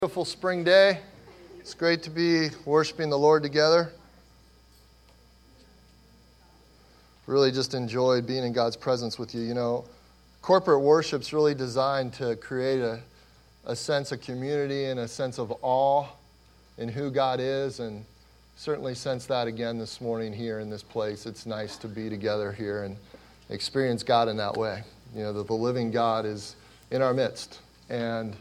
Beautiful spring day. It's great to be worshiping the Lord together. Really just enjoyed being in God's presence with you. You know, corporate worship's really designed to create a sense of community and a sense of awe in who God is, and certainly sense that again this morning here in this place. It's nice to be together here and experience God in that way. You know, the living God is in our midst, and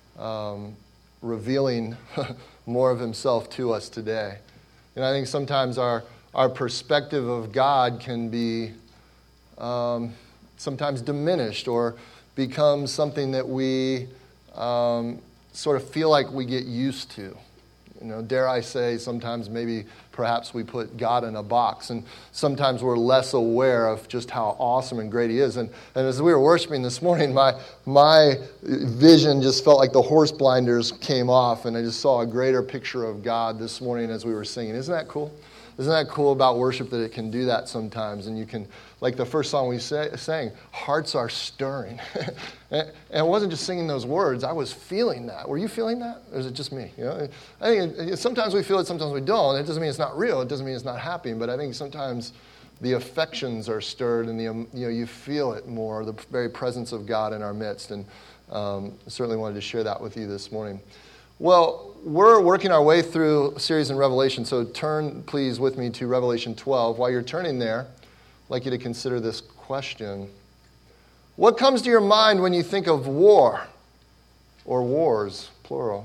revealing more of himself to us today. And I think sometimes our perspective of God can be sometimes diminished or become something that we sort of feel like we get used to. You know, dare I say, sometimes maybe perhaps we put God in a box, and sometimes we're less aware of just how awesome and great he is. And as we were worshiping this morning, my vision just felt like the horse blinders came off, and I just saw a greater picture of God this morning as we were singing. Isn't that cool? Isn't that cool about worship, that it can do that sometimes? And you can, like the first song we sang, hearts are stirring. And it wasn't just singing those words, I was feeling that. Were you feeling that? Or is it just me? You know, I think sometimes we feel it, sometimes we don't. It doesn't mean it's not real. It doesn't mean it's not happening. But I think sometimes the affections are stirred, and you feel it more, the very presence of God in our midst. And certainly wanted to share that with you this morning. Well, we're working our way through a series in Revelation, so turn, please, with me to Revelation 12. While you're turning there, I'd like you to consider this question. What comes to your mind when you think of war, or wars, plural?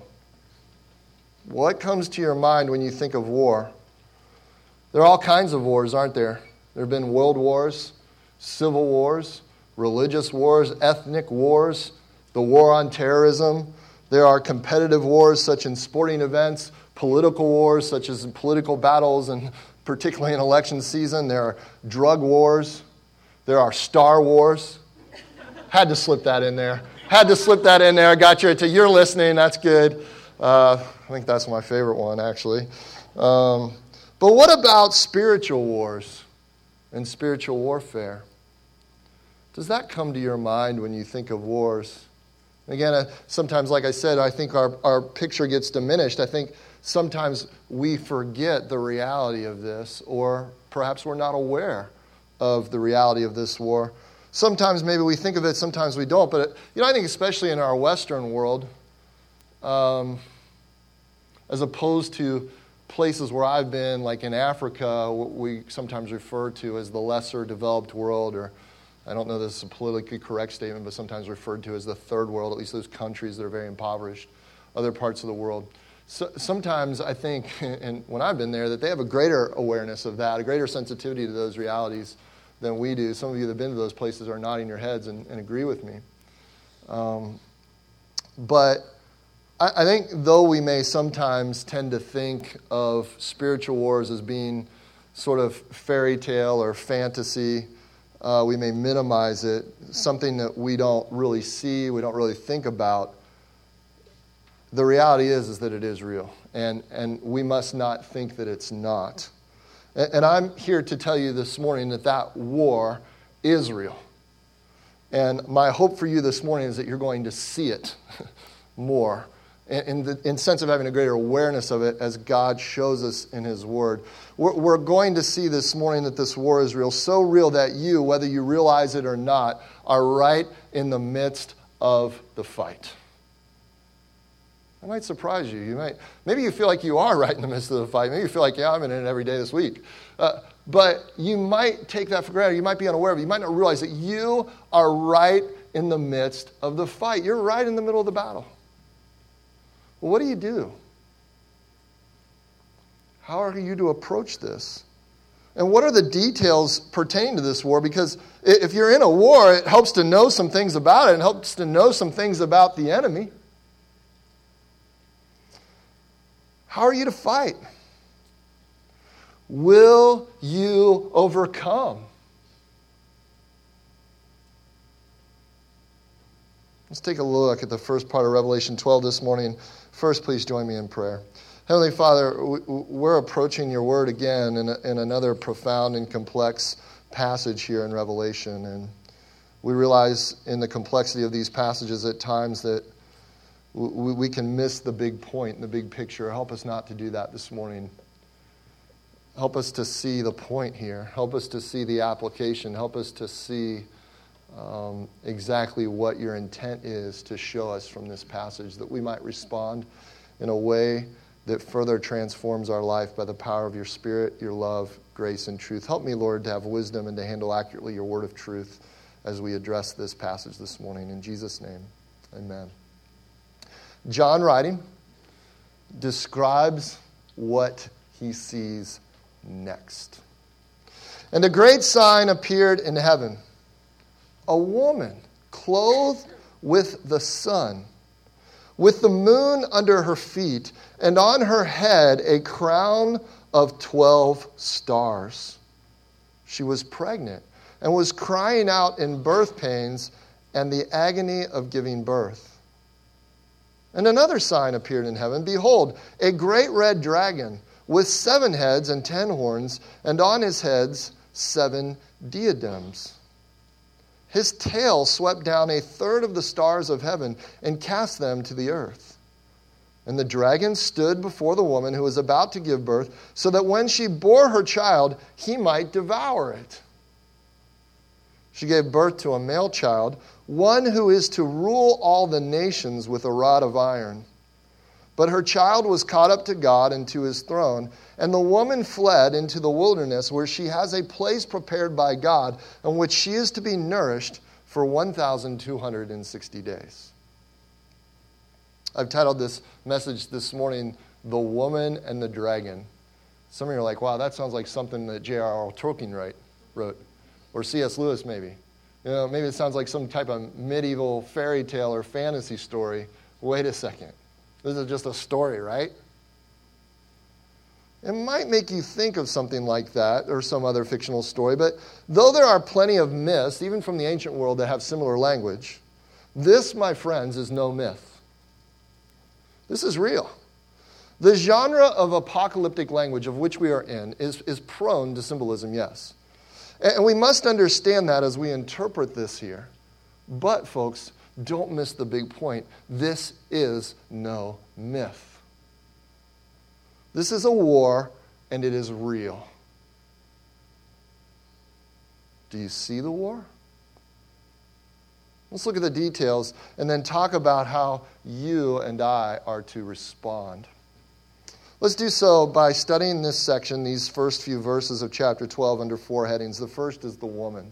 What comes to your mind when you think of war? There are all kinds of wars, aren't there? There have been world wars, civil wars, religious wars, ethnic wars, the war on terrorism. There are competitive wars, such as sporting events, political wars, such as political battles, and particularly in election season. There are drug wars. There are star wars. Had to slip that in there. I got you. You're listening. That's good. I think that's my favorite one, actually. But what about spiritual wars and spiritual warfare? Does that come to your mind when you think of wars? Again, sometimes, like I said, I think our picture gets diminished. I think sometimes we forget the reality of this, or perhaps we're not aware of the reality of this war. Sometimes maybe we think of it, sometimes we don't. But, I think especially in our Western world, as opposed to places where I've been, like in Africa, what we sometimes refer to as the lesser developed world, or I don't know if this is a politically correct statement, but sometimes referred to as the third world, at least those countries that are very impoverished, other parts of the world. So, sometimes I think, and when I've been there, that they have a greater awareness of that, a greater sensitivity to those realities than we do. Some of you that have been to those places are nodding your heads and agree with me. But I think though we may sometimes tend to think of spiritual wars as being sort of fairy tale or fantasy, we may minimize it, something that we don't really see, we don't really think about. The reality is that it is real, and we must not think that it's not. And I'm here to tell you this morning that war is real. And my hope for you this morning is that you're going to see it more, in sense of having a greater awareness of it as God shows us in His Word. We're going to see this morning that this war is real, so real that you, whether you realize it or not, are right in the midst of the fight. That might surprise you. Maybe you feel like you are right in the midst of the fight. Maybe you feel like, I'm in it every day this week. But you might take that for granted. You might be unaware of it. You might not realize that you are right in the midst of the fight. You're right in the middle of the battle. Well, what do? How are you to approach this? And what are the details pertaining to this war? Because if you're in a war, it helps to know some things about it. It helps to know some things about the enemy. How are you to fight? Will you overcome? Let's take a look at the first part of Revelation 12 this morning. First, please join me in prayer. Heavenly Father, we're approaching your word again in another profound and complex passage here in Revelation. And we realize in the complexity of these passages at times that we can miss the big point and the big picture. Help us not to do that this morning. Help us to see the point here. Help us to see the application. Help us to see exactly what your intent is to show us from this passage, that we might respond in a way that further transforms our life by the power of your Spirit, your love, grace, and truth. Help me, Lord, to have wisdom and to handle accurately your word of truth as we address this passage this morning. In Jesus' name, amen. John, writing, describes what he sees next. And a great sign appeared in heaven. A woman clothed with the sun, with the moon under her feet, and on her head a crown of 12 stars. She was pregnant and was crying out in birth pains and the agony of giving birth. And another sign appeared in heaven. Behold, a great red dragon with 7 heads and 10 horns, and on his heads 7 diadems. His tail swept down 1/3 of the stars of heaven and cast them to the earth. And the dragon stood before the woman who was about to give birth, so that when she bore her child, he might devour it. She gave birth to a male child, one who is to rule all the nations with a rod of iron. But her child was caught up to God and to his throne, and the woman fled into the wilderness, where she has a place prepared by God, in which she is to be nourished for 1,260 days. I've titled this message this morning, The Woman and the Dragon. Some of you are like, wow, that sounds like something that J.R.R. Tolkien wrote. Or C.S. Lewis, maybe. Maybe it sounds like some type of medieval fairy tale or fantasy story. Wait a second. This is just a story, right? It might make you think of something like that or some other fictional story, but though there are plenty of myths, even from the ancient world, that have similar language, this, my friends, is no myth. This is real. The genre of apocalyptic language of which we are in is prone to symbolism, yes. And we must understand that as we interpret this here. But, folks, don't miss the big point. This is no myth. This is a war, and it is real. Do you see the war? Let's look at the details and then talk about how you and I are to respond. Let's do so by studying this section, these first few verses of chapter 12 under 4 headings. The first is the woman.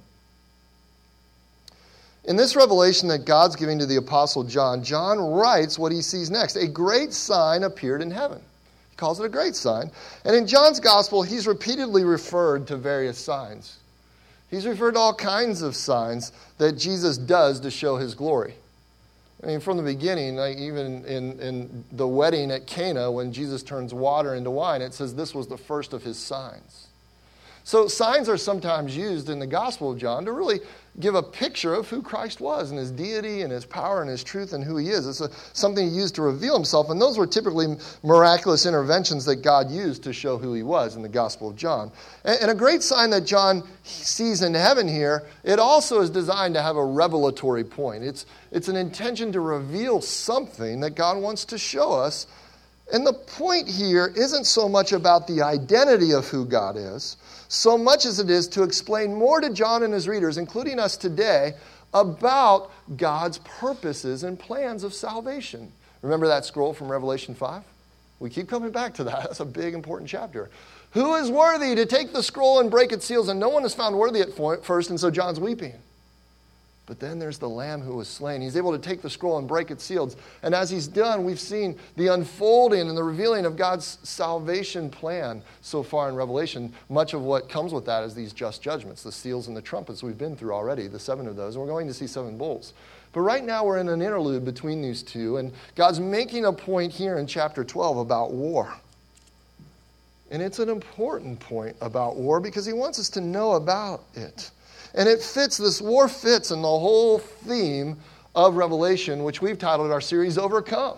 In this revelation that God's giving to the Apostle John, John writes what he sees next. A great sign appeared in heaven. He calls it a great sign. And in John's gospel, he's repeatedly referred to various signs. He's referred to all kinds of signs that Jesus does to show his glory. I mean, from the beginning, like even in the wedding at Cana, when Jesus turns water into wine, it says this was the first of his signs. So signs are sometimes used in the Gospel of John to really give a picture of who Christ was and his deity and his power and his truth and who he is. It's something he used to reveal himself, and those were typically miraculous interventions that God used to show who he was in the Gospel of John. And a great sign that John sees in heaven here, it also is designed to have a revelatory point. It's an intention to reveal something that God wants to show us. And the point here isn't so much about the identity of who God is, so much as it is to explain more to John and his readers, including us today, about God's purposes and plans of salvation. Remember that scroll from Revelation 5? We keep coming back to that. That's a big, important chapter. Who is worthy to take the scroll and break its seals? And no one is found worthy at first, and so John's weeping. But then there's the Lamb who was slain. He's able to take the scroll and break its seals. And as he's done, we've seen the unfolding and the revealing of God's salvation plan so far in Revelation. Much of what comes with that is these just judgments, the seals and the trumpets we've been through already, the 7 of those. And we're going to see 7 bowls. But right now we're in an interlude between these two. And God's making a point here in chapter 12 about war. And it's an important point about war because he wants us to know about it. And this war fits in the whole theme of Revelation, which we've titled our series, Overcome.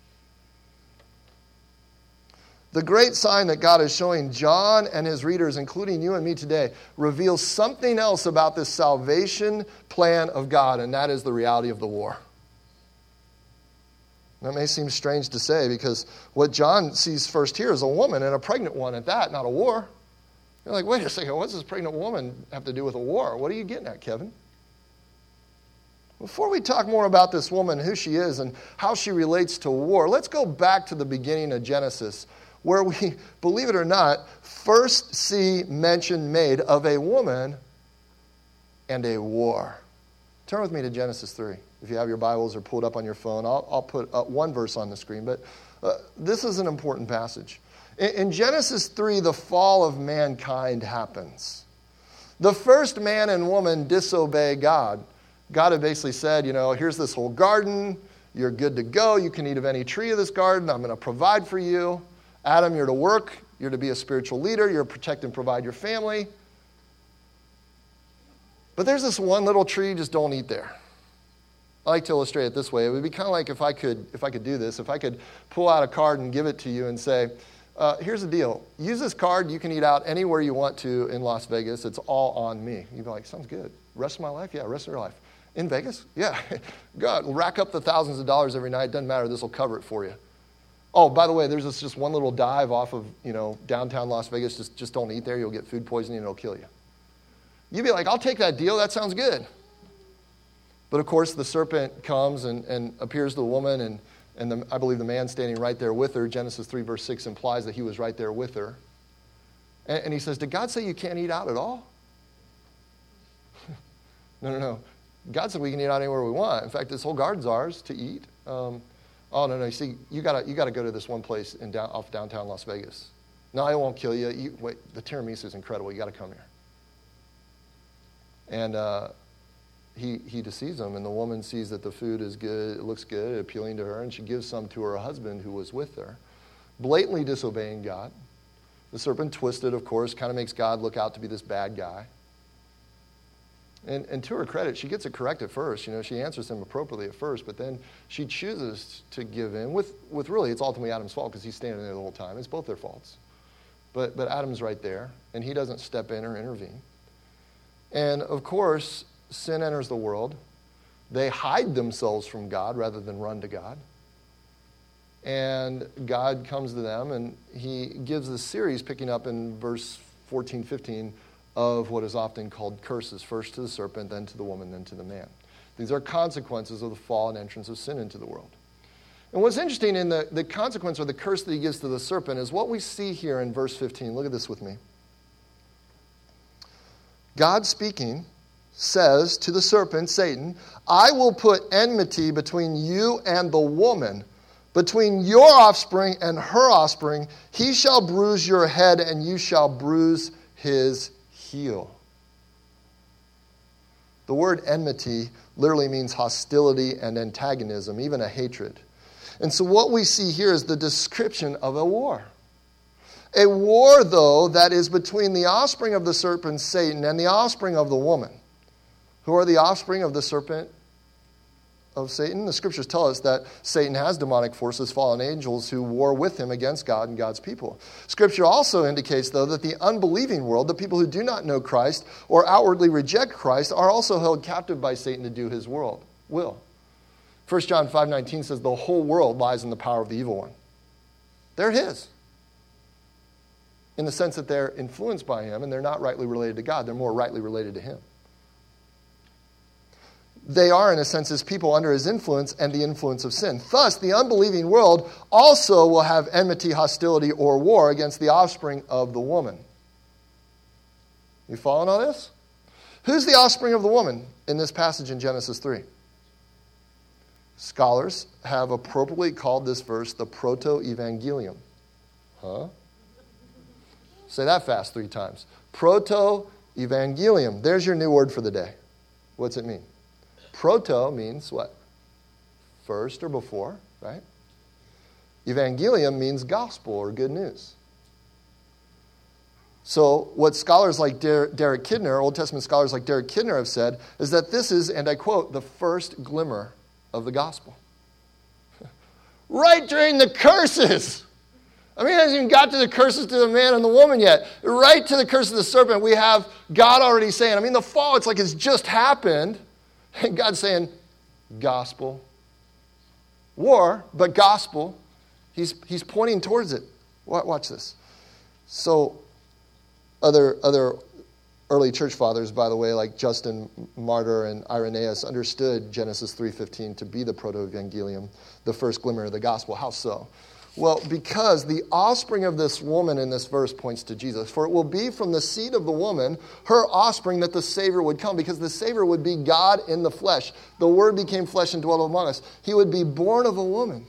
The great sign that God is showing John and his readers, including you and me today, reveals something else about this salvation plan of God, and that is the reality of the war. That may seem strange to say because what John sees first here is a woman, and a pregnant one at that, not a war. You're like, wait a second, what's this pregnant woman have to do with a war? What are you getting at, Kevin? Before we talk more about this woman, who she is, and how she relates to war, let's go back to the beginning of Genesis, where we, believe it or not, first see mention made of a woman and a war. Turn with me to Genesis 3. If you have your Bibles or pulled up on your phone, I'll put one verse on the screen, but this is an important passage. In Genesis 3, the fall of mankind happens. The first man and woman disobey God. God had basically said, here's this whole garden. You're good to go. You can eat of any tree of this garden. I'm going to provide for you. Adam, you're to work. You're to be a spiritual leader. You're to protect and provide your family. But there's this one little tree, just don't eat there. I like to illustrate it this way. It would be kind of like if I could do this, if I could pull out a card and give it to you and say, here's the deal. Use this card. You can eat out anywhere you want to in Las Vegas. It's all on me. You'd be like, sounds good. Rest of my life? Yeah, rest of your life. In Vegas? Yeah. God, rack up the thousands of dollars every night. Doesn't matter. This will cover it for you. Oh, by the way, there's just one little dive off of, downtown Las Vegas. Just don't eat there. You'll get food poisoning and it'll kill you. You'd be like, I'll take that deal. That sounds good. But, of course, the serpent comes and appears to the woman, and I believe the man standing right there with her. Genesis 3, verse 6 implies that he was right there with her. And he says, did God say you can't eat out at all? No. God said we can eat out anywhere we want. In fact, this whole garden's ours to eat. No. You see, you gotta go to this one place off downtown Las Vegas. No, it won't kill you. Wait, the tiramisu is incredible. You got to come here. And he deceives them, and the woman sees that the food is good, it looks good, appealing to her, and she gives some to her husband who was with her, blatantly disobeying God. The serpent, twisted, of course, kind of makes God look out to be this bad guy. And to her credit, she gets it correct at first. She answers him appropriately at first, but then she chooses to give in with really, it's ultimately Adam's fault because he's standing there the whole time. It's both their faults. But Adam's right there, and he doesn't step in or intervene. And, of course, sin enters the world. They hide themselves from God rather than run to God. And God comes to them, and he gives this series, picking up in verse 14, 15, of what is often called curses, first to the serpent, then to the woman, then to the man. These are consequences of the fall and entrance of sin into the world. And what's interesting in the consequence or the curse that he gives to the serpent is what we see here in verse 15. Look at this with me. God speaking says to the serpent, Satan, I will put enmity between you and the woman, between your offspring and her offspring. He shall bruise your head, and you shall bruise his heel. The word enmity literally means hostility and antagonism, even a hatred. And so what we see here is the description of a war. A war, though, that is between the offspring of the serpent, Satan, and the offspring of the woman. Who are the offspring of the serpent of Satan? The scriptures tell us that Satan has demonic forces, fallen angels, who war with him against God and God's people. Scripture also indicates, though, that the unbelieving world, the people who do not know Christ or outwardly reject Christ, are also held captive by Satan to do his will. 1 John 5:19 says the whole world lies in the power of the evil one. They're his. In the sense that they're influenced by him and they're not rightly related to God. They're more rightly related to him. They are, in a sense, his people under his influence and the influence of sin. Thus, the unbelieving world also will have enmity, hostility, or war against the offspring of the woman. You following all this? Who's the offspring of the woman in this passage in Genesis 3? Scholars have appropriately called this verse the proto-evangelium. Huh? Say that fast 3 times. Proto-evangelium. There's your new word for the day. What's it mean? Proto means what? First or before, right? Evangelium means gospel or good news. So what scholars like Derek Kidner, Old Testament scholars like Derek Kidner have said is that this is, and I quote, the first glimmer of the gospel. Right during the curses. I mean, it hasn't even got to the curses to the man and the woman yet. Right to the curse of the serpent, we have God already saying, the fall, it's like it's just happened. And God's saying, gospel. war, but gospel. He's pointing towards it. Watch this. So other early church fathers, by the way, like Justin Martyr and Irenaeus, understood Genesis 3:15 to be the proto-evangelium, the first glimmer of the gospel. How so? Well, because the offspring of this woman in this verse points to Jesus. For it will be from the seed of the woman, her offspring, that the Savior would come. Because the Savior would be God in the flesh. The Word became flesh and dwelt among us. He would be born of a woman.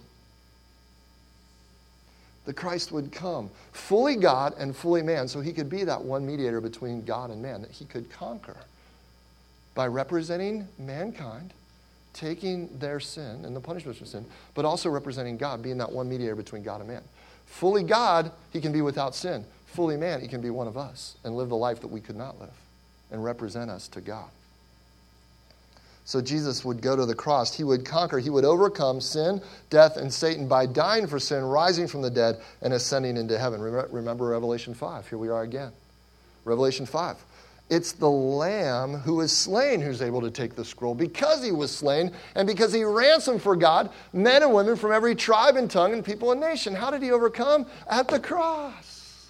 The Christ would come, fully God and fully man, so he could be that one mediator between God and man, that he could conquer by representing mankind, taking their sin and the punishment for sin, but also representing God, being that one mediator between God and man. Fully God, he can be without sin. Fully man, he can be one of us and live the life that we could not live and represent us to God. So Jesus would go to the cross. He would conquer. He would overcome sin, death, and Satan by dying for sin, rising from the dead, and ascending into heaven. Remember Revelation 5. Here we are again. Revelation 5. It's the Lamb who is slain who's able to take the scroll. Because he was slain and because he ransomed for God men and women from every tribe and tongue and people and nation. How did he overcome? At the cross.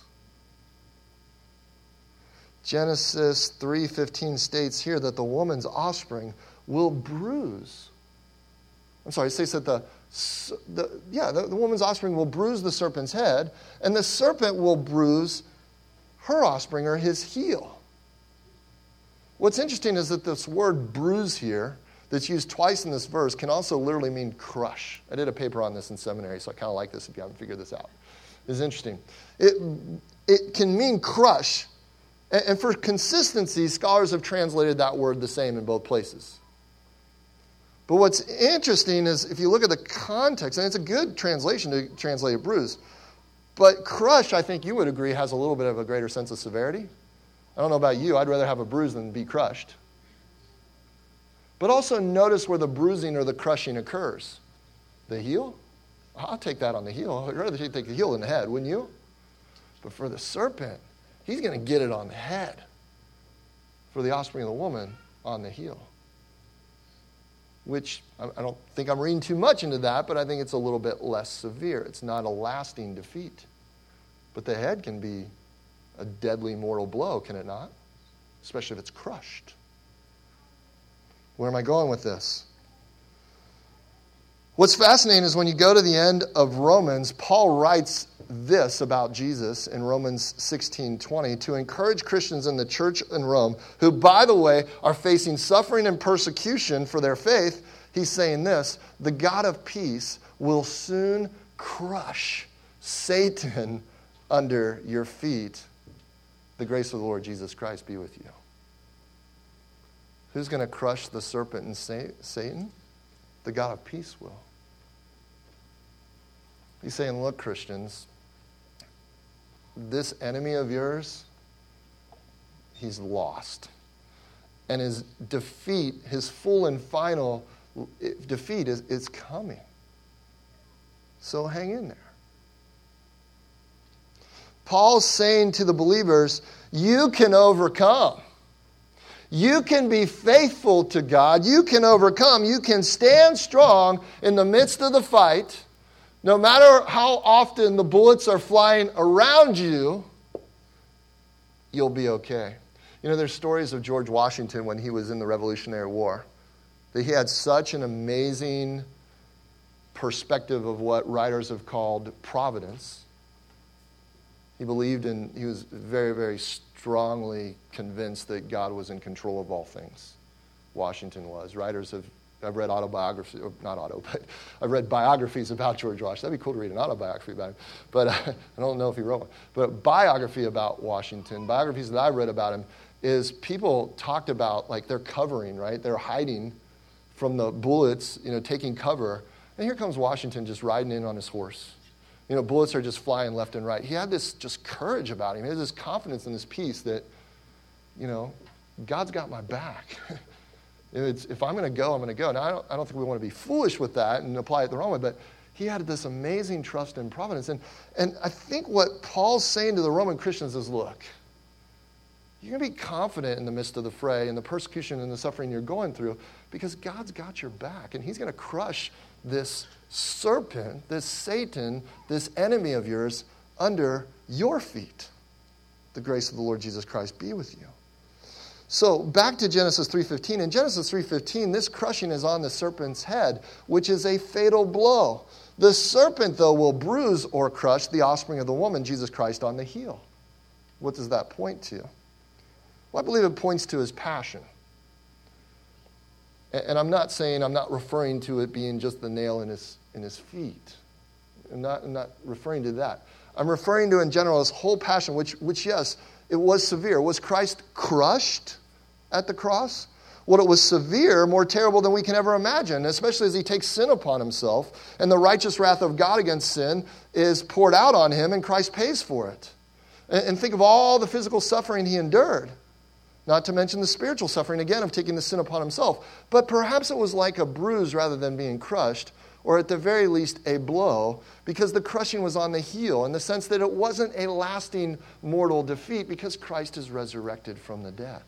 Genesis 3:15 states here that the woman's offspring will bruise. I'm sorry, it says that the woman's offspring will bruise the serpent's head, and the serpent will bruise her offspring, or his heel. What's interesting is that this word bruise here, that's used twice in this verse, can also literally mean crush. I did a paper on this in seminary, so I kind of like this if you haven't figured this out. It's interesting. It can mean crush, and for consistency, scholars have translated that word the same in both places. But what's interesting is if you look at the context, and it's a good translation to translate a bruise, but crush, I think you would agree, has a little bit of a greater sense of severity. I don't know about you. I'd rather have a bruise than be crushed. But also notice where the bruising or the crushing occurs. The heel? I'll take that on the heel. I'd rather take the heel than the head, wouldn't you? But for the serpent, he's going to get it on the head. For the offspring of the woman, on the heel. Which, I don't think I'm reading too much into that, but I think it's a little bit less severe. It's not a lasting defeat. But the head can be a deadly mortal blow, can it not? Especially if it's crushed. Where am I going with this? What's fascinating is when you go to the end of Romans, Paul writes this about Jesus in Romans 16:20 to encourage Christians in the church in Rome who, by the way, are facing suffering and persecution for their faith. He's saying this: the God of peace will soon crush Satan under your feet. The grace of the Lord Jesus Christ be with you. Who's going to crush the serpent and Satan? The God of peace will. He's saying, look, Christians, this enemy of yours, he's lost. And his defeat, his full and final defeat is coming. So hang in there. Paul's saying to the believers, you can overcome. You can be faithful to God. You can overcome. You can stand strong in the midst of the fight. No matter how often the bullets are flying around you, you'll be okay. You know, there's stories of George Washington when he was in the Revolutionary War, that he had such an amazing perspective of what writers have called providence. He was very, very strongly convinced that God was in control of all things. Washington was. I've read autobiographies, but I've read biographies about George Washington. That'd be cool to read an autobiography about him, but I don't know if he wrote one. But a biography about Washington, biographies that I've read about him, is people talked about like they're covering, right? They're hiding from the bullets, taking cover. And here comes Washington just riding in on his horse. Bullets are just flying left and right. He had this just courage about him. He had this confidence in this peace that, God's got my back. If I'm going to go, I'm going to go. Now, I don't think we want to be foolish with that and apply it the wrong way, but he had this amazing trust in providence. And I think what Paul's saying to the Roman Christians is, look, you're going to be confident in the midst of the fray and the persecution and the suffering you're going through because God's got your back, and he's going to crush this serpent, this Satan, this enemy of yours, under your feet. The grace of the Lord Jesus Christ be with you. So back to Genesis 3:15. In Genesis 3:15, this crushing is on the serpent's head, which is a fatal blow. The serpent, though, will bruise or crush the offspring of the woman, Jesus Christ, on the heel. What does that point to? Well, I believe it points to his passion. And I'm not referring to it being just the nail in his feet. I'm not referring to that. I'm referring to, in general, his whole passion, which yes, it was severe. Was Christ crushed at the cross? Well, it was severe, more terrible than we can ever imagine, especially as he takes sin upon himself, and the righteous wrath of God against sin is poured out on him, and Christ pays for it. And think of all the physical suffering he endured, not to mention the spiritual suffering, again, of taking the sin upon himself. But perhaps it was like a bruise rather than being crushed, or at the very least a blow, because the crushing was on the heel, in the sense that it wasn't a lasting mortal defeat, because Christ is resurrected from the dead.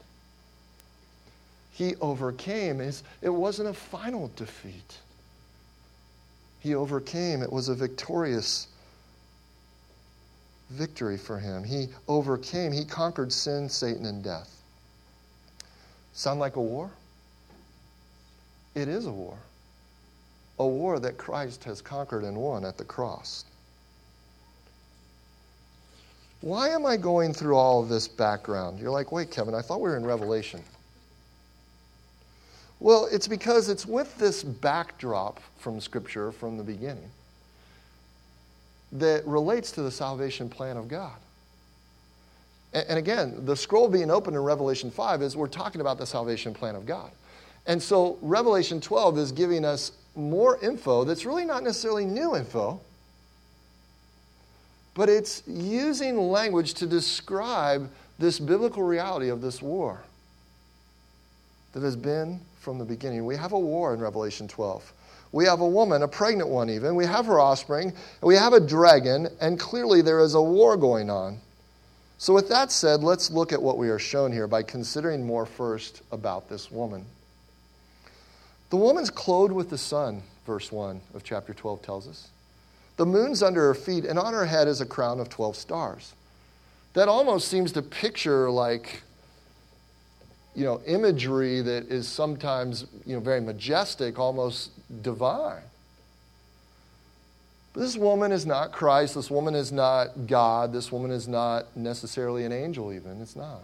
He overcame. It wasn't a final defeat. He overcame. It was a victorious victory for him. He overcame. He conquered sin, Satan, and death. Sound like a war? It is a war. A war that Christ has conquered and won at the cross. Why am I going through all of this background? You're like, wait, Kevin, I thought we were in Revelation. Well, it's because it's with this backdrop from Scripture from the beginning that relates to the salvation plan of God. And again, the scroll being opened in Revelation 5 is we're talking about the salvation plan of God. And so Revelation 12 is giving us more info that's really not necessarily new info, but it's using language to describe this biblical reality of this war that has been from the beginning. We have a war in Revelation 12. We have a woman, a pregnant one even. We have her offspring. And we have a dragon, and clearly there is a war going on. So with that said, let's look at what we are shown here by considering more first about this woman. The woman's clothed with the sun, verse 1 of chapter 12 tells us. The moon's under her feet, and on her head is a crown of 12 stars. That almost seems to picture like, imagery that is sometimes, very majestic, almost divine. But this woman is not Christ. This woman is not God. This woman is not necessarily an angel even. It's not.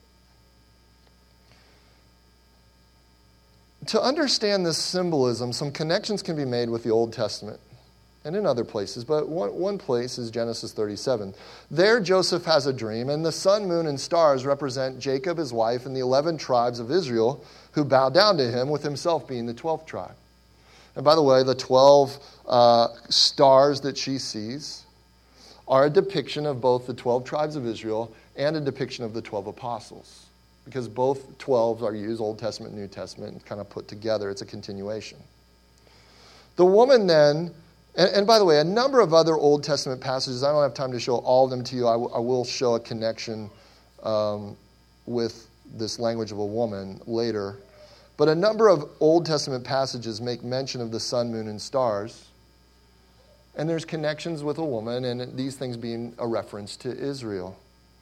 To understand this symbolism, some connections can be made with the Old Testament and in other places, but one place is Genesis 37. There Joseph has a dream, and the sun, moon, and stars represent Jacob, his wife, and the 11 tribes of Israel who bow down to him, with himself being the 12th tribe. And by the way, the 12 stars that she sees are a depiction of both the 12 tribes of Israel and a depiction of the 12 apostles, because both 12s are used, Old Testament and New Testament, and kind of put together. It's a continuation. The woman then, and by the way, a number of other Old Testament passages, I don't have time to show all of them to you. I will show a connection with this language of a woman later. But a number of Old Testament passages make mention of the sun, moon, and stars. And there's connections with a woman, and these things being a reference to Israel.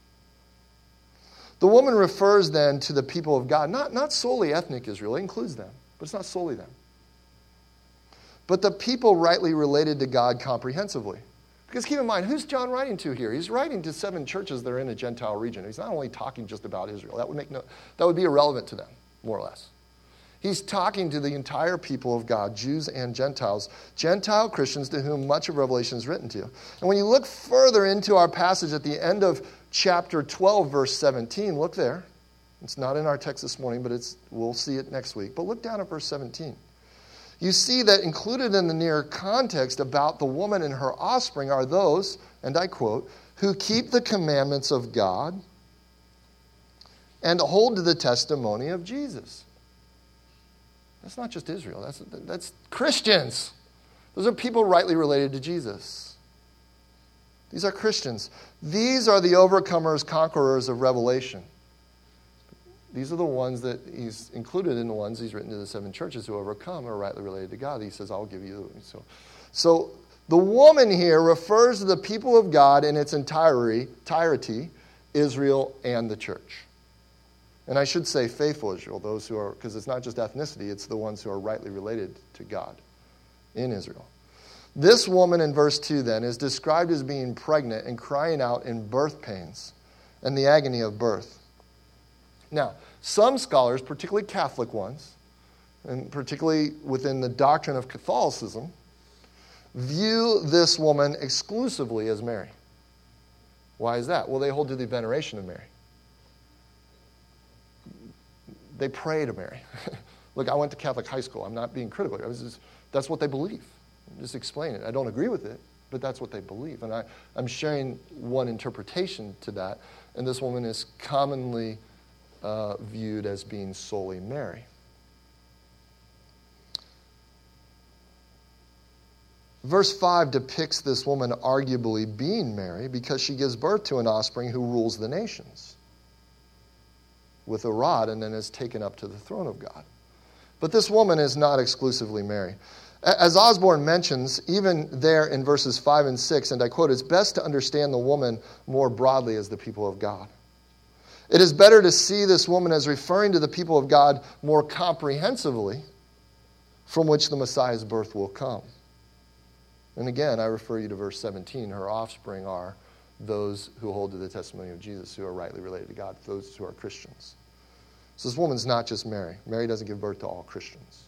The woman refers then to the people of God, not solely ethnic Israel. It includes them, but it's not solely them. But the people rightly related to God comprehensively. Because keep in mind, who's John writing to here? He's writing to 7 churches that are in a Gentile region. He's not only talking just about Israel. That would be irrelevant to them, more or less. He's talking to the entire people of God, Jews and Gentiles, Gentile Christians to whom much of Revelation is written to. And when you look further into our passage at the end of chapter 12, verse 17, look there. It's not in our text this morning, but we'll see it next week. But look down at verse 17. You see that included in the near context about the woman and her offspring are those, and I quote, who keep the commandments of God and hold to the testimony of Jesus. That's not just Israel. That's Christians. Those are people rightly related to Jesus. These are Christians. These are the overcomers, conquerors of Revelation. These are the ones that he's included in the ones he's written to the 7 churches who overcome are rightly related to God. He says, I'll give you. So So the woman here refers to the people of God in its entirety, Israel and the church. And I should say faithful Israel, those who are, because it's not just ethnicity, it's the ones who are rightly related to God in Israel. This woman in verse 2 then is described as being pregnant and crying out in birth pains and the agony of birth. Now, some scholars, particularly Catholic ones, and particularly within the doctrine of Catholicism, view this woman exclusively as Mary. Why is that? Well, they hold to the veneration of Mary. They pray to Mary. Look, I went to Catholic high school. I'm not being critical. That's what they believe. I'm just explain it. I don't agree with it, but that's what they believe. And I'm sharing one interpretation to that. And this woman is commonly viewed as being solely Mary. Verse 5 depicts this woman arguably being Mary because she gives birth to an offspring who rules the nations with a rod and then is taken up to the throne of God. But this woman is not exclusively Mary. As Osborne mentions, even there in verses 5 and 6, and I quote, "It's best to understand the woman more broadly as the people of God. It is better to see this woman as referring to the people of God more comprehensively, from which the Messiah's birth will come." And again, I refer you to verse 17. Her offspring are those who hold to the testimony of Jesus, who are rightly related to God, those who are Christians. So this woman's not just Mary. Mary doesn't give birth to all Christians.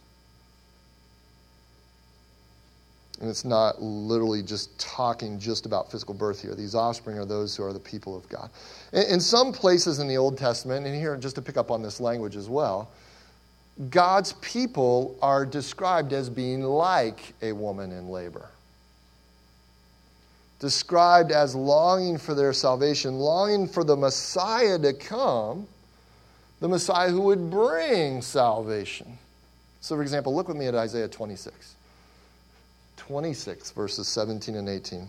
And it's not literally just talking just about physical birth here. These offspring are those who are the people of God. In some places in the Old Testament, and here just to pick up on this language as well, God's people are described as being like a woman in labor. Described as longing for their salvation, longing for the Messiah to come, the Messiah who would bring salvation. So, for example, look with me at Isaiah 26. 26, verses 17 and 18.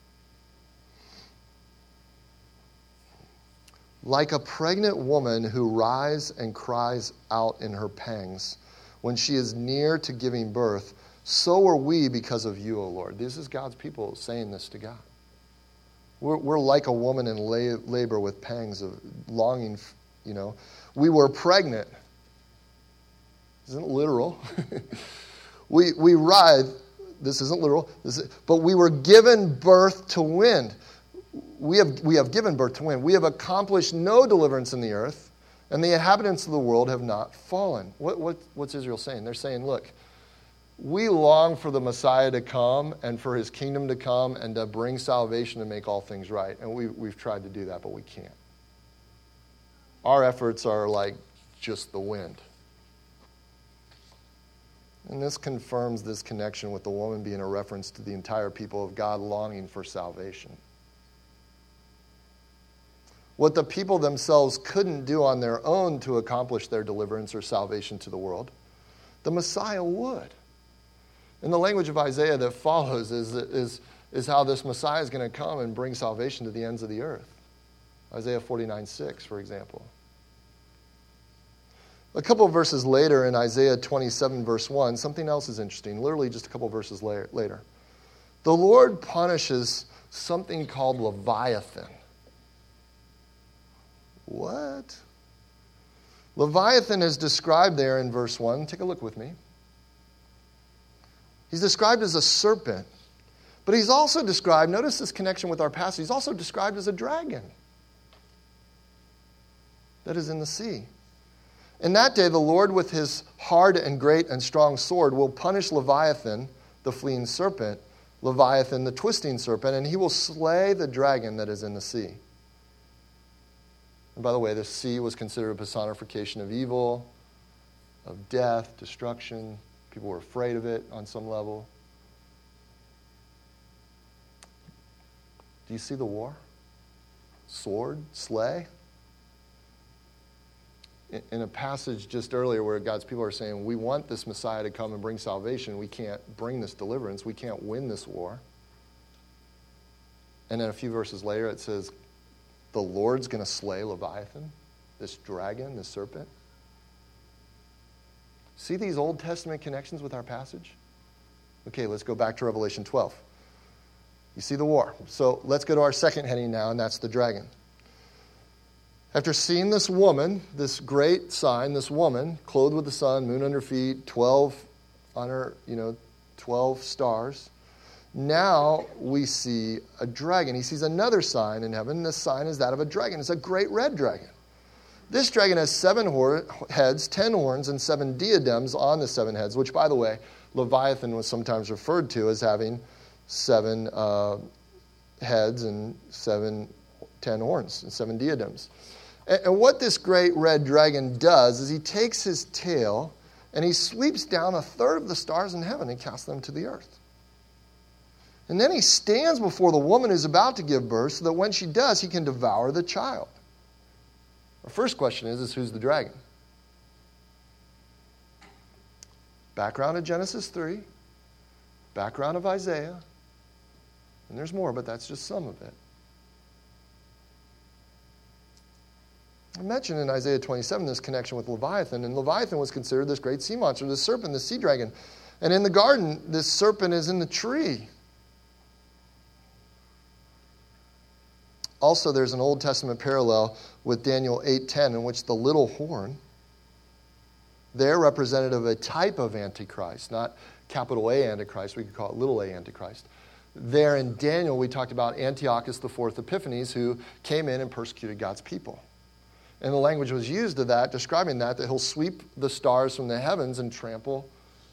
Like a pregnant woman who writhes and cries out in her pangs when she is near to giving birth, so are we because of you, O Lord. This is God's people saying this to God. We're like a woman in labor with pangs of longing, We were pregnant. Isn't it literal? we writhe. This isn't literal. But we were given birth to wind. We have given birth to wind. We have accomplished no deliverance in the earth, and the inhabitants of the world have not fallen. What's Israel saying? They're saying, look, we long for the Messiah to come and for his kingdom to come and to bring salvation and make all things right. And we've tried to do that, but we can't. Our efforts are like just the wind. And this confirms this connection with the woman being a reference to the entire people of God longing for salvation. What the people themselves couldn't do on their own to accomplish their deliverance or salvation to the world, the Messiah would. And the language of Isaiah that follows is how this Messiah is going to come and bring salvation to the ends of the earth. Isaiah 49:6, for example. A couple of verses later in Isaiah 27, verse 1, something else is interesting. Literally just a couple of verses later. The Lord punishes something called Leviathan. What? Leviathan is described there in verse 1. Take a look with me. He's described as a serpent. But he's also described, notice this connection with our passage, he's also described as a dragon that is in the sea. In that day, the Lord with his hard and great and strong sword will punish Leviathan, the fleeing serpent, Leviathan, the twisting serpent, and he will slay the dragon that is in the sea. And by the way, the sea was considered a personification of evil, of death, destruction. People were afraid of it on some level. Do you see the war? Sword, slay. In a passage just earlier where God's people are saying, we want this Messiah to come and bring salvation. We can't bring this deliverance. We can't win this war. And then a few verses later it says, the Lord's going to slay Leviathan, this dragon, this serpent. See these Old Testament connections with our passage? Okay, let's go back to Revelation 12. You see the war. So let's go to our second heading now, and that's the dragon. After seeing this woman, this great sign, this woman, clothed with the sun, moon under her feet, 12 on her, 12 stars, now we see a dragon. He sees another sign in heaven. This sign is that of a dragon. It's a great red dragon. This dragon has 7 heads, 10 horns, and 7 diadems on the 7 heads, which, by the way, Leviathan was sometimes referred to as having 7 heads and 10 horns and 7 diadems. And what this great red dragon does is he takes his tail and he sweeps down 1/3 of the stars in heaven and casts them to the earth. And then he stands before the woman who's about to give birth so that when she does, he can devour the child. Our first question is who's the dragon? Background of Genesis 3, background of Isaiah, and there's more, but that's just some of it. I mentioned in Isaiah 27 this connection with Leviathan, and Leviathan was considered this great sea monster, this serpent, the sea dragon. And in the garden, this serpent is in the tree. Also, there's an Old Testament parallel with Daniel 8:10 in which the little horn, they're representative of a type of Antichrist, not capital A Antichrist, we could call it little a Antichrist. There in Daniel, we talked about Antiochus IV Epiphanes, who came in and persecuted God's people. And the language was used of that, describing that he'll sweep the stars from the heavens and trample,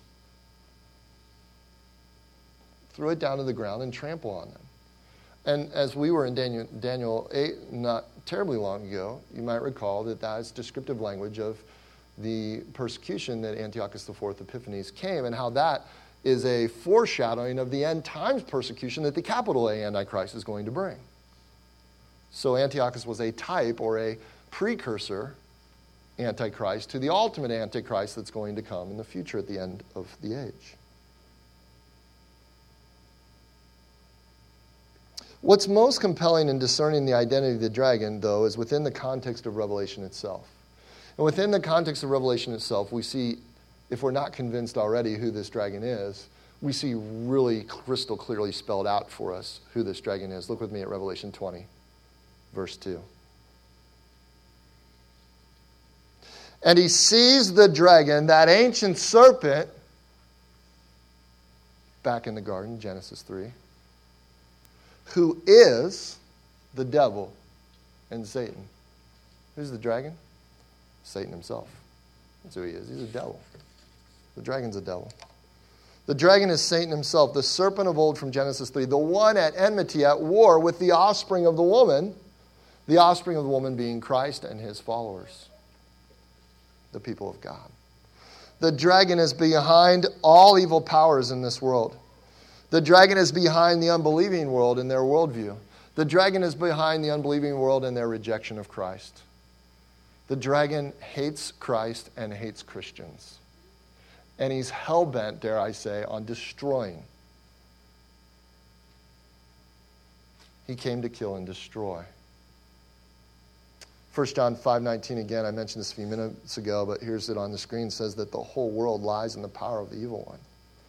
throw it down to the ground and trample on them. And as we were in Daniel 8 not terribly long ago, you might recall that is descriptive language of the persecution that Antiochus IV Epiphanes came, and how that is a foreshadowing of the end times persecution that the capital A Antichrist is going to bring. So Antiochus was a type or a precursor Antichrist to the ultimate Antichrist that's going to come in the future at the end of the age. What's most compelling in discerning the identity of the dragon, though, is within the context of Revelation itself. And within the context of Revelation itself, we see, if we're not convinced already who this dragon is, we see really crystal clearly spelled out for us who this dragon is. Look with me at Revelation 20, verse 2. And he sees the dragon, that ancient serpent, back in the garden, Genesis 3, who is the devil and Satan. Who's the dragon? Satan himself. That's who he is. He's a devil. The dragon's a devil. The dragon is Satan himself, the serpent of old from Genesis 3, the one at enmity, at war with the offspring of the woman being Christ and his followers, the people of God. The dragon is behind all evil powers in this world. The dragon is behind the unbelieving world in their worldview. The dragon is behind the unbelieving world in their rejection of Christ. The dragon hates Christ and hates Christians. And he's hell-bent, dare I say, on destroying. He came to kill and destroy. 1 John 5:19, again, I mentioned this a few minutes ago, but here's it on the screen, says that the whole world lies in the power of the evil one.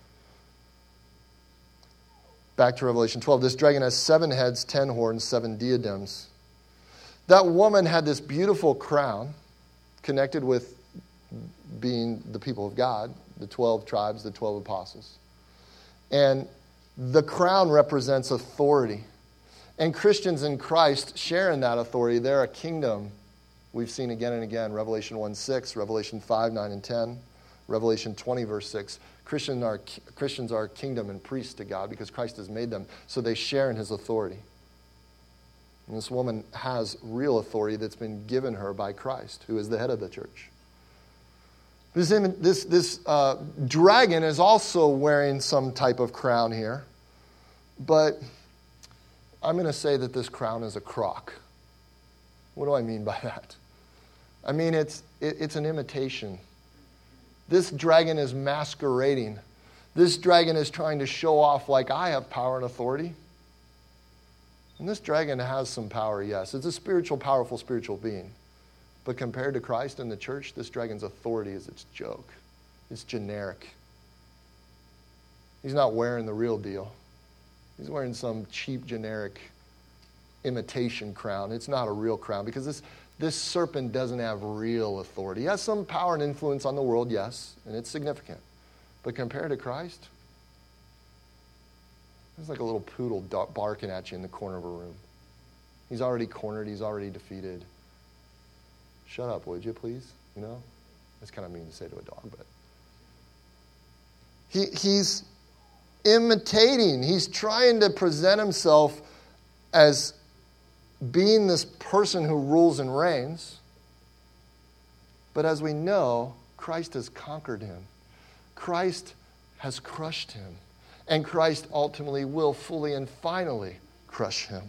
Back to Revelation 12. This dragon has 7 heads, 10 horns, 7 diadems. That woman had this beautiful crown connected with being the people of God, the 12 tribes, the 12 apostles. And the crown represents authority. And Christians in Christ share in that authority. They're a kingdom. We've seen again and again, Revelation 1:6, Revelation 5:9 and 10, Revelation 20, verse 6. Christians are kingdom and priests to God because Christ has made them, so they share in his authority. And this woman has real authority that's been given her by Christ, who is the head of the church. This dragon is also wearing some type of crown here, but I'm going to say that this crown is a crock. What do I mean by that? I mean it's an imitation. This dragon is masquerading. This dragon is trying to show off like I have power and authority. And this dragon has some power, yes. It's a spiritual, powerful spiritual being. But compared to Christ and the church, this dragon's authority is its joke. It's generic. He's not wearing the real deal. He's wearing some cheap, generic imitation crown. It's not a real crown because this serpent doesn't have real authority. He has some power and influence on the world, yes, and it's significant. But compared to Christ, it's like a little poodle barking at you in the corner of a room. He's already cornered. He's already defeated. Shut up, would you, please? You know? That's kind of mean to say to a dog, but he's imitating. He's trying to present himself as being this person who rules and reigns. But as we know, Christ has conquered him. Christ has crushed him. And Christ ultimately will fully and finally crush him.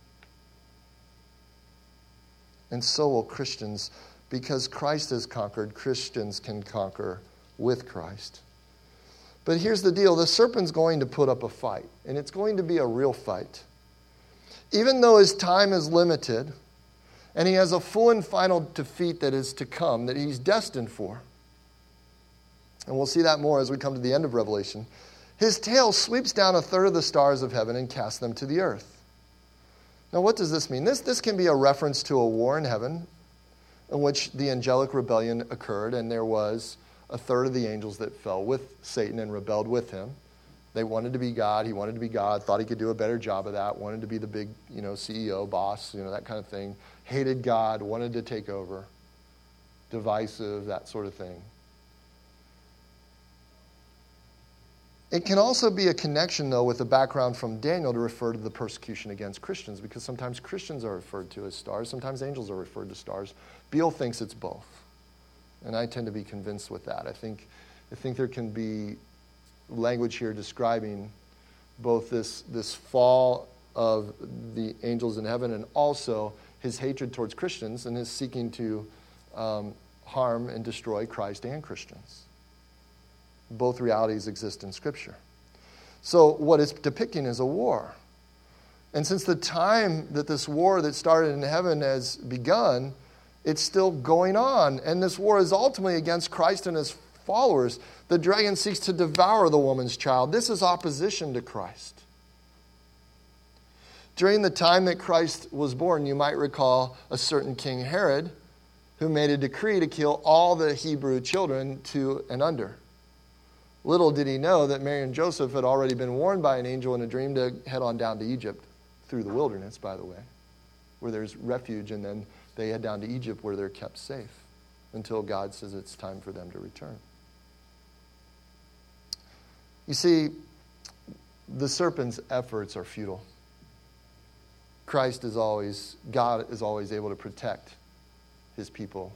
And so will Christians. Because Christ has conquered, Christians can conquer with Christ. But here's the deal. The serpent's going to put up a fight. And it's going to be a real fight. Even though his time is limited, and he has a full and final defeat that is to come, that he's destined for. And we'll see that more as we come to the end of Revelation. His tail sweeps down a third of the stars of heaven and casts them to the earth. Now, what does this mean? This can be a reference to a war in heaven in which the angelic rebellion occurred, and there was a third of the angels that fell with Satan and rebelled with him. They wanted to be God. He wanted to be God, thought he could do a better job of that, wanted to be the big, CEO, boss, that kind of thing. Hated God, wanted to take over. Divisive, that sort of thing. It can also be a connection, though, with the background from Daniel to refer to the persecution against Christians, because sometimes Christians are referred to as stars, sometimes angels are referred to stars. Beale thinks it's both, and I tend to be convinced with that. I think there can be language here describing both this fall of the angels in heaven and also his hatred towards Christians and his seeking to harm and destroy Christ and Christians. Both realities exist in Scripture. So what it's depicting is a war. And since the time that this war that started in heaven has begun, it's still going on. And this war is ultimately against Christ and his followers. The dragon seeks to devour the woman's child. This is opposition to Christ. During the time that Christ was born, you might recall a certain King Herod who made a decree to kill all the Hebrew children 2 and under. Little did he know that Mary and Joseph had already been warned by an angel in a dream to head on down to Egypt, through the wilderness, by the way, where there's refuge, and then they head down to Egypt where they're kept safe until God says it's time for them to return. You see, the serpent's efforts are futile. God is always able to protect his people.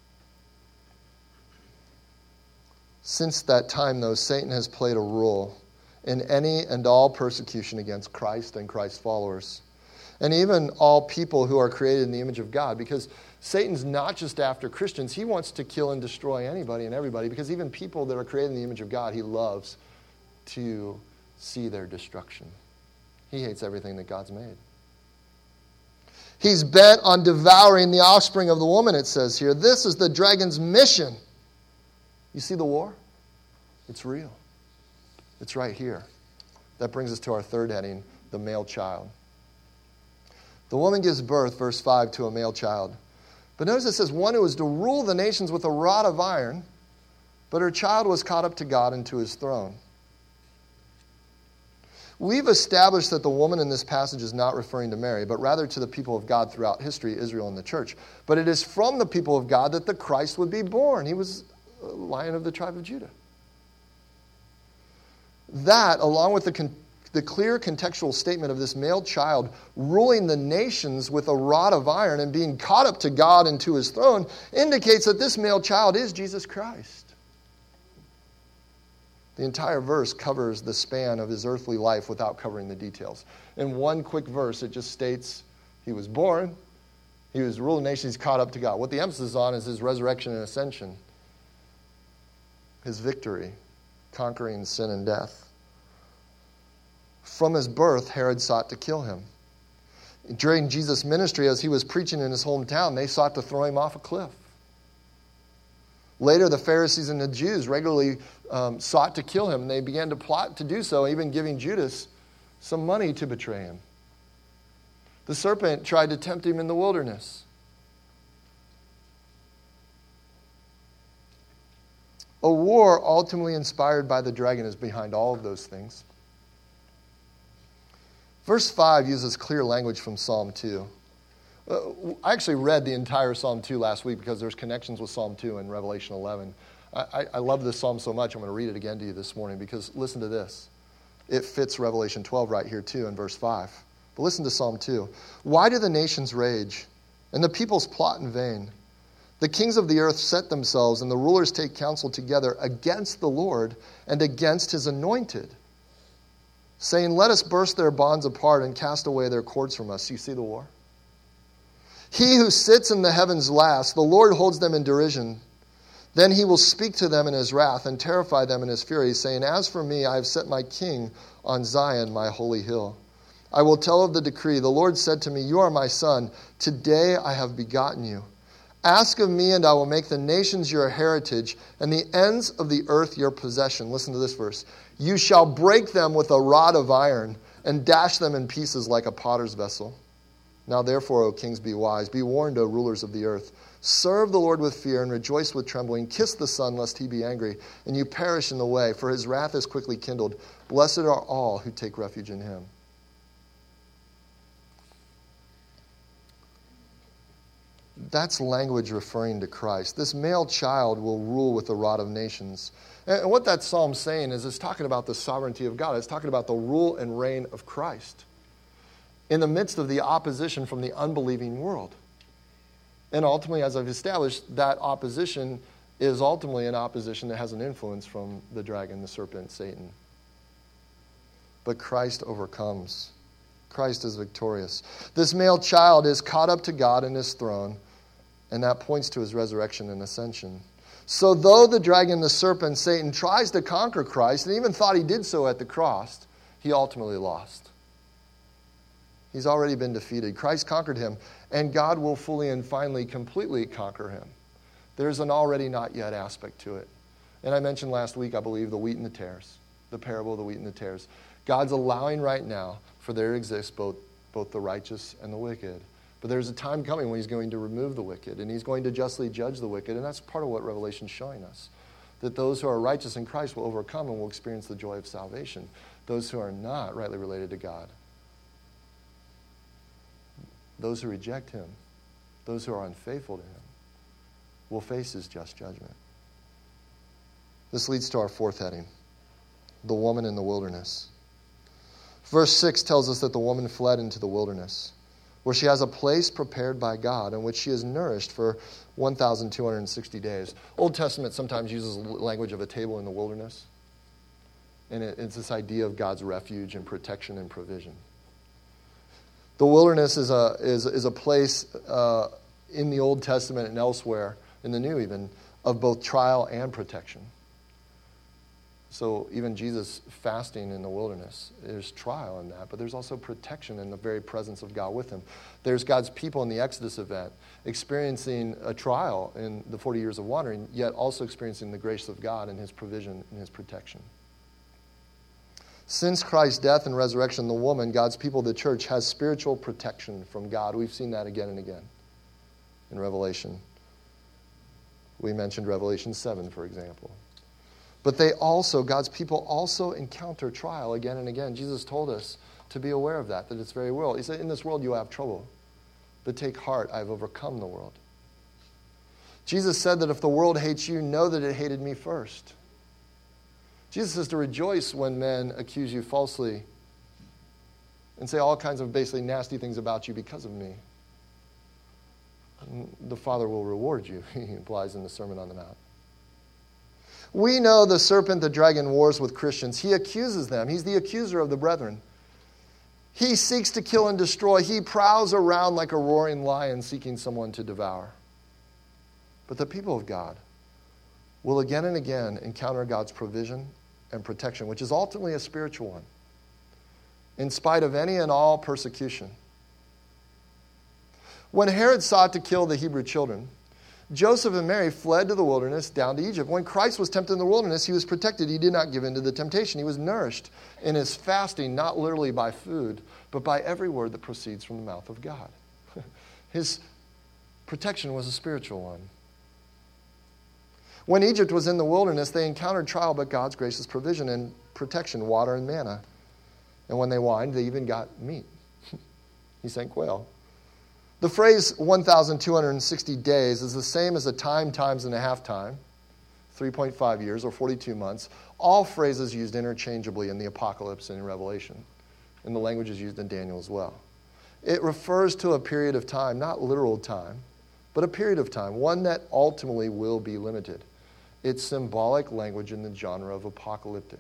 Since that time, though, Satan has played a role in any and all persecution against Christ and Christ's followers, and even all people who are created in the image of God, because Satan's not just after Christians. He wants to kill and destroy anybody and everybody, because even people that are created in the image of God, he loves to see their destruction. He hates everything that God's made. He's bent on devouring the offspring of the woman, it says here. This is the dragon's mission. You see the war? It's real. It's right here. That brings us to our third heading, the male child. The woman gives birth, verse 5, to a male child. But notice it says, one who is to rule the nations with a rod of iron, but her child was caught up to God and to his throne. We've established that the woman in this passage is not referring to Mary, but rather to the people of God throughout history, Israel and the church. But it is from the people of God that the Christ would be born. He was a Lion of the tribe of Judah. That, along with the clear contextual statement of this male child ruling the nations with a rod of iron and being caught up to God and to his throne, indicates that this male child is Jesus Christ. The entire verse covers the span of his earthly life without covering the details. In one quick verse, it just states he was born, he was ruling nations, he's caught up to God. What the emphasis is on is his resurrection and ascension, his victory, conquering sin and death. From his birth, Herod sought to kill him. During Jesus' ministry, as he was preaching in his hometown, they sought to throw him off a cliff. Later, the Pharisees and the Jews regularly sought to kill him, and they began to plot to do so, even giving Judas some money to betray him. The serpent tried to tempt him in the wilderness. A war ultimately inspired by the dragon is behind all of those things. Verse 5 uses clear language from Psalm 2. I actually read the entire Psalm 2 last week because there's connections with Psalm 2 and Revelation 11. I love this psalm so much, I'm going to read it again to you this morning because listen to this. It fits Revelation 12 right here too in verse 5. But listen to Psalm 2. Why do the nations rage and the peoples plot in vain? The kings of the earth set themselves and the rulers take counsel together against the Lord and against his anointed, saying, let us burst their bonds apart and cast away their cords from us. You see the war? He who sits in the heavens laughs. The Lord holds them in derision. Then he will speak to them in his wrath and terrify them in his fury, saying, as for me, I have set my king on Zion, my holy hill. I will tell of the decree. The Lord said to me, you are my son. Today I have begotten you. Ask of me, and I will make the nations your heritage, and the ends of the earth your possession. Listen to this verse. You shall break them with a rod of iron, and dash them in pieces like a potter's vessel. Now therefore, O kings, be wise. Be warned, O rulers of the earth. Serve the Lord with fear, and rejoice with trembling. Kiss the Son, lest he be angry, and you perish in the way, for his wrath is quickly kindled. Blessed are all who take refuge in him. That's language referring to Christ. This male child will rule with the rod of nations. And what that psalm's saying is it's talking about the sovereignty of God. It's talking about the rule and reign of Christ in the midst of the opposition from the unbelieving world. And ultimately, as I've established, that opposition is ultimately an opposition that has an influence from the dragon, the serpent, Satan. But Christ overcomes. Christ is victorious. This male child is caught up to God in his throne, and that points to his resurrection and ascension. So though the dragon, the serpent, Satan, tries to conquer Christ, and even thought he did so at the cross, he ultimately lost. He's already been defeated. Christ conquered him, and God will fully and finally, completely conquer him. There's an already not yet aspect to it. And I mentioned last week, I believe, the wheat and the tares, the parable of the wheat and the tares. God's allowing right now for there to exist both the righteous and the wicked. But there's a time coming when he's going to remove the wicked, and he's going to justly judge the wicked, and that's part of what Revelation's showing us. That those who are righteous in Christ will overcome and will experience the joy of salvation. Those who are not rightly related to God, those who reject him, those who are unfaithful to him, will face his just judgment. This leads to our fourth heading, the woman in the wilderness. Verse 6 tells us that the woman fled into the wilderness, where she has a place prepared by God in which she is nourished for 1,260 days. Old Testament sometimes uses language of a table in the wilderness, and it's this idea of God's refuge and protection and provision. The wilderness is a place in the Old Testament and elsewhere, in the New even, of both trial and protection. So even Jesus fasting in the wilderness, there's trial in that, but there's also protection in the very presence of God with him. There's God's people in the Exodus event experiencing a trial in the 40 years of wandering, yet also experiencing the grace of God and his provision and his protection. Since Christ's death and resurrection, the woman, God's people, the church, has spiritual protection from God. We've seen that again and again in Revelation. We mentioned Revelation 7, for example. But they also, God's people also encounter trial again and again. Jesus told us to be aware of that it's very real. He said, in this world you have trouble, but take heart, I've overcome the world. Jesus said that if the world hates you, know that it hated me first. Jesus says to rejoice when men accuse you falsely and say all kinds of basically nasty things about you because of me. The Father will reward you, he implies in the Sermon on the Mount. We know the serpent, the dragon, wars with Christians. He accuses them. He's the accuser of the brethren. He seeks to kill and destroy. He prowls around like a roaring lion seeking someone to devour. But the people of God will again and again encounter God's provision and protection, which is ultimately a spiritual one, in spite of any and all persecution. When Herod sought to kill the Hebrew children, Joseph and Mary fled to the wilderness down to Egypt. When Christ was tempted in the wilderness, he was protected. He did not give in to the temptation. He was nourished in his fasting, not literally by food, but by every word that proceeds from the mouth of God. His protection was a spiritual one. When Egypt was in the wilderness, they encountered trial, but God's gracious provision and protection, water and manna. And when they whined, they even got meat. He sent quail. The phrase 1,260 days is the same as a time times and a half time, 3.5 years or 42 months. All phrases used interchangeably in the Apocalypse and in Revelation. And the language is used in Daniel as well. It refers to a period of time, not literal time, but a period of time, one that ultimately will be limited. It's symbolic language in the genre of apocalyptic.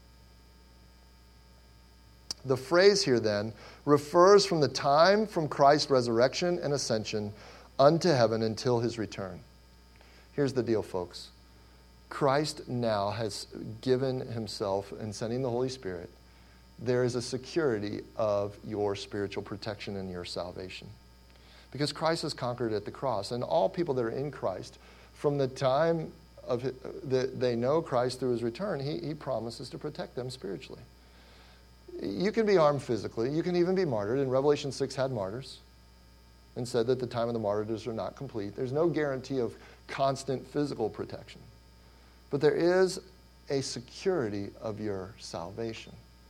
The phrase here then refers from the time from Christ's resurrection and ascension unto heaven until his return. Here's the deal, folks. Christ now has given himself and sending the Holy Spirit. There is a security of your spiritual protection and your salvation. Because Christ has conquered at the cross. And all people that are in Christ, from the time that they know Christ through his return, he promises to protect them spiritually. You can be harmed physically. You can even be martyred. And Revelation 6 had martyrs and said that the time of the martyrs are not complete. There's no guarantee of constant physical protection. But there is a security of your salvation.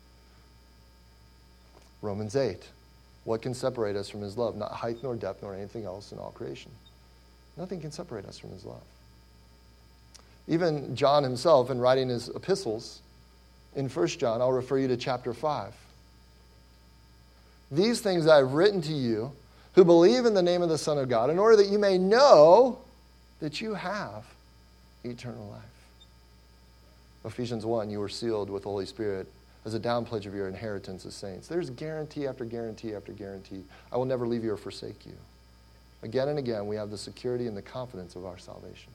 Romans 8. What can separate us from his love? Not height nor depth nor anything else in all creation. Nothing can separate us from his love. Even John himself, in writing his epistles, in 1 John, I'll refer you to chapter 5. These things I have written to you who believe in the name of the Son of God, in order that you may know that you have eternal life. Ephesians 1, you were sealed with the Holy Spirit as a down pledge of your inheritance as saints. There's guarantee after guarantee after guarantee. I will never leave you or forsake you. Again and again, we have the security and the confidence of our salvation.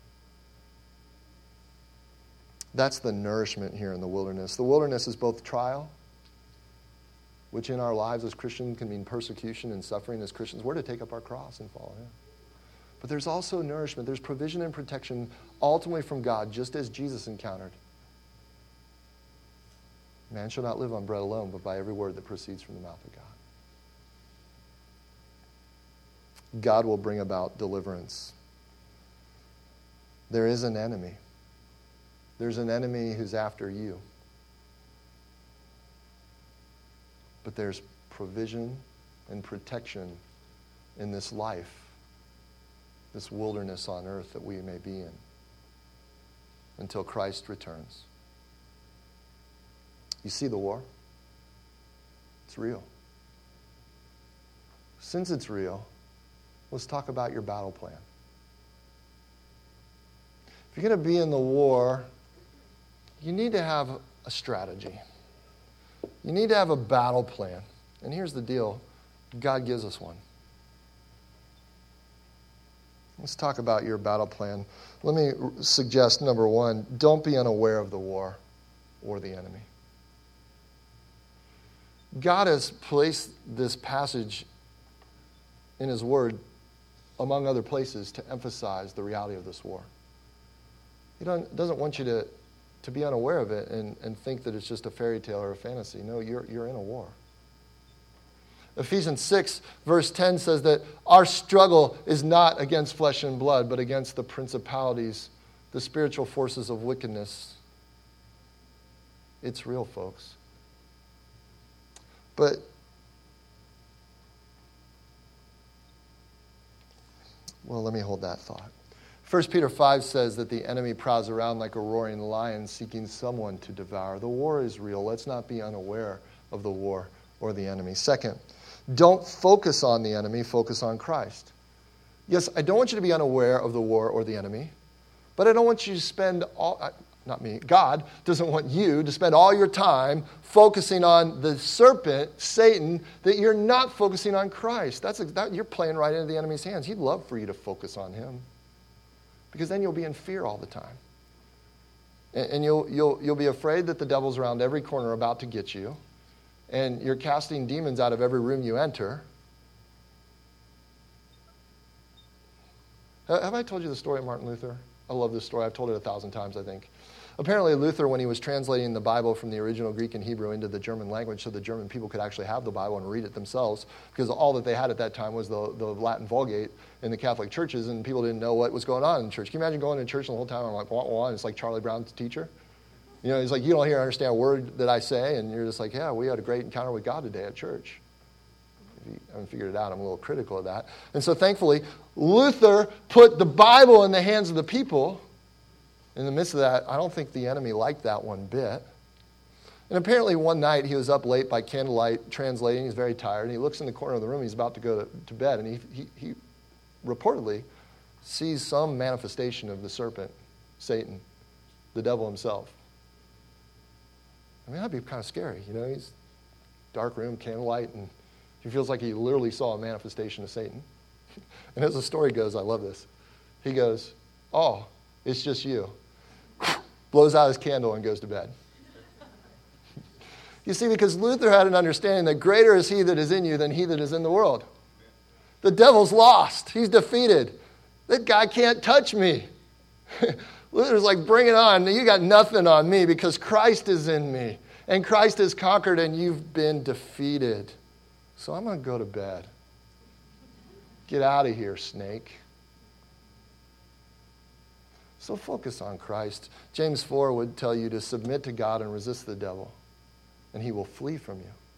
That's the nourishment here in the wilderness. The wilderness is both trial, which in our lives as Christians can mean persecution and suffering as Christians. We're to take up our cross and follow him. But there's also nourishment. There's provision and protection ultimately from God, just as Jesus encountered. Man shall not live on bread alone, but by every word that proceeds from the mouth of God. God will bring about deliverance. There is an enemy. There's an enemy who's after you. But there's provision and protection in this life, this wilderness on earth that we may be in, until Christ returns. You see the war? It's real. Since it's real, let's talk about your battle plan. If you're going to be in the war, you need to have a strategy. You need to have a battle plan. And here's the deal. God gives us one. Let's talk about your battle plan. Let me suggest, number one, don't be unaware of the war or the enemy. God has placed this passage in his word, among other places, to emphasize the reality of this war. He doesn't want you to be unaware of it and think that it's just a fairy tale or a fantasy. No, you're in a war. Ephesians 6, verse 10 says that our struggle is not against flesh and blood, but against the principalities, the spiritual forces of wickedness. It's real, folks. But well, let me hold that thought. 1 Peter 5 says that the enemy prowls around like a roaring lion seeking someone to devour. The war is real. Let's not be unaware of the war or the enemy. Second, don't focus on the enemy, focus on Christ. Yes, I don't want you to be unaware of the war or the enemy, but I don't want you to spend God doesn't want you to spend all your time focusing on the serpent, Satan, that you're not focusing on Christ. You're playing right into the enemy's hands. He'd love for you to focus on him, because then you'll be in fear all the time. And you'll be afraid that the devil's around every corner about to get you, and you're casting demons out of every room you enter. Have I told you the story of Martin Luther? I love this story. I've told it 1,000 times, I think. Apparently, Luther, when he was translating the Bible from the original Greek and Hebrew into the German language so the German people could actually have the Bible and read it themselves, because all that they had at that time was the Latin Vulgate in the Catholic churches, and people didn't know what was going on in church. Can you imagine going to church the whole time and I'm like, wah, wah, and it's like Charlie Brown's teacher? You know, he's like, you don't hear or understand a word that I say, and you're just like, yeah, we had a great encounter with God today at church. If you haven't figured it out, I'm a little critical of that. And so thankfully, Luther put the Bible in the hands of the people. In the midst of that, I don't think the enemy liked that one bit. And apparently one night he was up late by candlelight translating. He's very tired. And he looks in the corner of the room. He's about to go to bed. And he reportedly sees some manifestation of the serpent, Satan, the devil himself. I mean, that'd be kind of scary. You know, he's dark room, candlelight, and he feels like he literally saw a manifestation of Satan. And as the story goes, I love this. He goes, oh, it's just you. Blows out his candle and goes to bed. You see, because Luther had an understanding that greater is he that is in you than he that is in the world. The devil's lost. He's defeated. That guy can't touch me. Luther's like, bring it on. You got nothing on me because Christ is in me. And Christ has conquered and you've been defeated. So I'm going to go to bed. Get out of here, snake. So focus on Christ. James 4 would tell you to submit to God and resist the devil, and he will flee from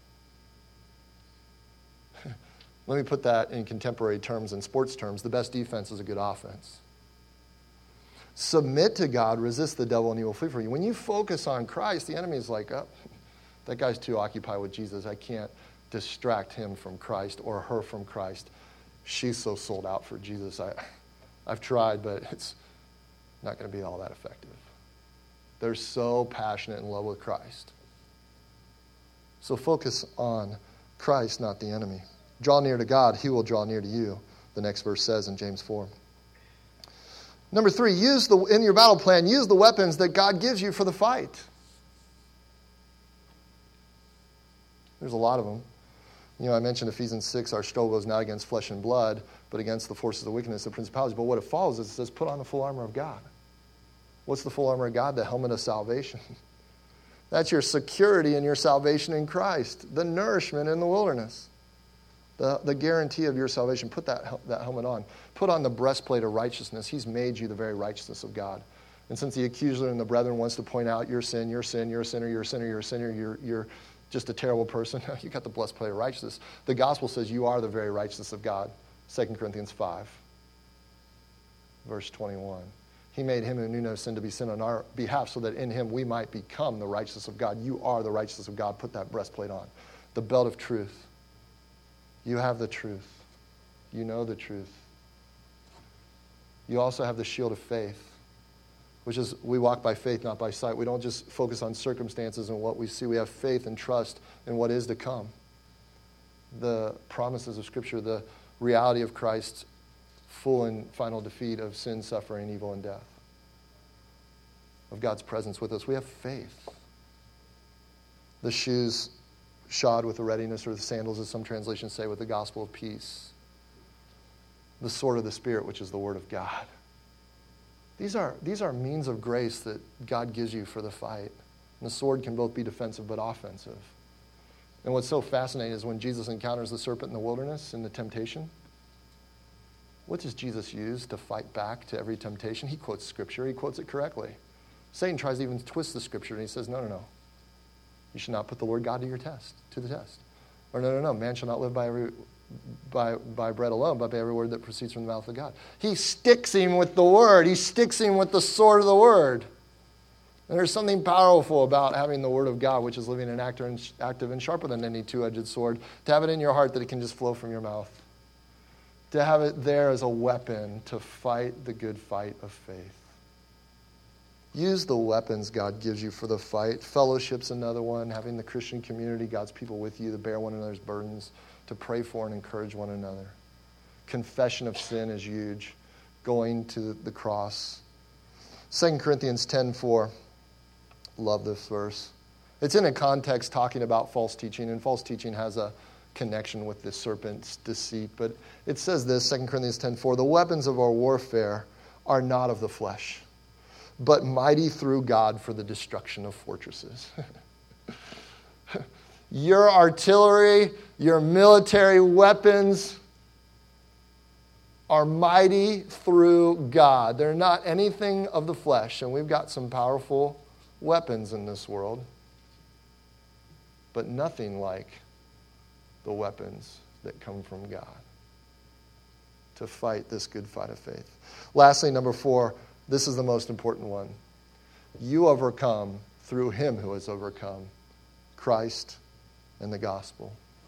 you. Let me put that in contemporary terms, in sports terms. The best defense is a good offense. Submit to God, resist the devil, and he will flee from you. When you focus on Christ, the enemy is like, oh, that guy's too occupied with Jesus. I can't distract him from Christ or her from Christ. She's so sold out for Jesus. I've tried, but it's not going to be all that effective. They're so passionate in love with Christ. So focus on Christ, not the enemy. Draw near to God, he will draw near to you, the next verse says in James 4. Number 3, in your battle plan, use the weapons that God gives you for the fight. There's a lot of them. You know, I mentioned Ephesians 6, our struggle is not against flesh and blood, but against the forces of wickedness and principalities. But what it follows is it says, put on the full armor of God. What's the full armor of God? The helmet of salvation. That's your security in your salvation in Christ. The nourishment in the wilderness. The guarantee of your salvation. Put that helmet on. Put on the breastplate of righteousness. He's made you the very righteousness of God. And since the accuser and the brethren wants to point out your sin, you're a sinner, you're a sinner, you're a sinner, you're just a terrible person, you got the breastplate of righteousness. The gospel says you are the very righteousness of God. 2 Corinthians 5, verse 21. He made him who knew no sin to be sin on our behalf so that in him we might become the righteousness of God. You are the righteousness of God. Put that breastplate on. The belt of truth. You have the truth. You know the truth. You also have the shield of faith, which is we walk by faith, not by sight. We don't just focus on circumstances and what we see. We have faith and trust in what is to come. The promises of Scripture, the reality of Christ's full and final defeat of sin, suffering, evil, and death. Of God's presence with us. We have faith. The shoes shod with the readiness, or the sandals, as some translations say, with the gospel of peace. The sword of the Spirit, which is the word of God. These are means of grace that God gives you for the fight. And the sword can both be defensive but offensive. And what's so fascinating is when Jesus encounters the serpent in the wilderness, in the temptation, what does Jesus use to fight back to every temptation? He quotes Scripture. He quotes it correctly. Satan tries to even twist the Scripture, and he says, no. You should not put the Lord God to the test. Or no. Man shall not live by bread alone, but by every word that proceeds from the mouth of God. He sticks him with the word. He sticks him with the sword of the word. And there's something powerful about having the word of God, which is living and active and sharper than any two-edged sword, to have it in your heart that it can just flow from your mouth. To have it there as a weapon to fight the good fight of faith. Use the weapons God gives you for the fight. Fellowship's another one. Having the Christian community, God's people with you, to bear one another's burdens, to pray for and encourage one another. Confession of sin is huge. Going to the cross. 2 Corinthians 10:4. Love this verse. It's in a context talking about false teaching, and false teaching has a connection with the serpent's deceit. But it says this, 2 Corinthians 10:4, the weapons of our warfare are not of the flesh, but mighty through God for the destruction of fortresses. Your artillery, your military weapons are mighty through God. They're not anything of the flesh, and we've got some powerful weapons in this world, but nothing like the weapons that come from God to fight this good fight of faith. Lastly, number 4, this is the most important one. You overcome through him who has overcome, Christ and the gospel.